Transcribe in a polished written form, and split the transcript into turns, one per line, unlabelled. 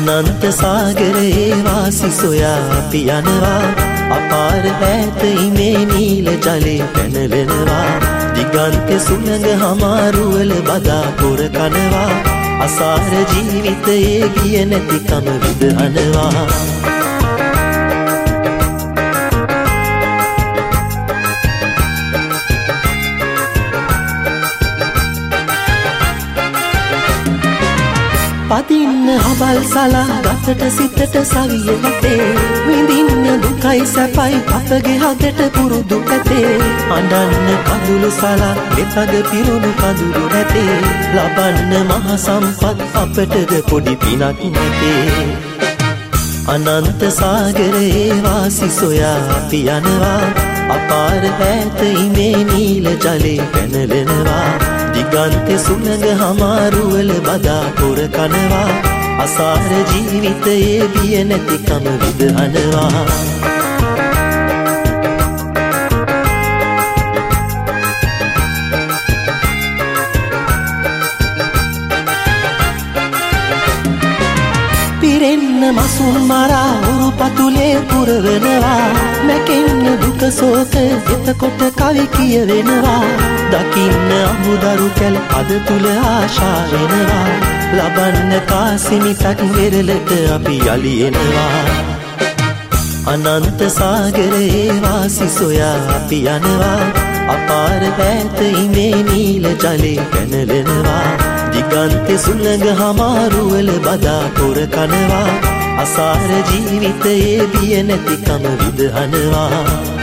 අනන්ත සාගරයේ වාසි සොයා අපි යනවා අපාර ඈත ඉමේ නීල ජලේ පැනවෙනවා දිගන්ත සුළඟ හමාරුවල බදා පොර කනවා අසාර ජීවිතයේ ගිය නැතිකම විදහනවා පදින්න හබල් සලා ගතට සිතට සවිය වතේ විඳින්න දුකයි සැපයි අපගේ හදට පුරුදු ඇතේ අඬන්න කඳුළු සලා මෙතග පිරුණු කඳුළු නැතේ ලබන්න මහ සම්පත් අපටද පොඩි පිනක් නැතේ අනන්ත සාගරයේ වාසි සොයා අපි යනවා අපාර ඈත ඉමේ නීල ජලේ පැනවෙනවා දිගන්ත සුළඟ හමාරුවල බදා පොර කනවා අසාර ජීවිතයේ බිය නැතිකම විදහනවා පිරෙන්න මසුන් මරා උරු පතුලේ පුරවනවා මැකෙන්න දුක සෝක එතකොට කවි කියවෙනවා දකින්න අමුදරු කැල අද තුල ආශා වෙනවා ලබන්න කාසිමිතක් වෙරළට අපි යලි එනවා අනන්ත සාගරයේ වාසි සොයා අපි යනවා අපාර ඈත ඉමේ නීල ජලේ පැනවෙනවා දිගන්ත සුළඟ හමාරුවල බදා පොර කනවා අසාර ජීවිතයේ බිය නැතිකම විදහනවා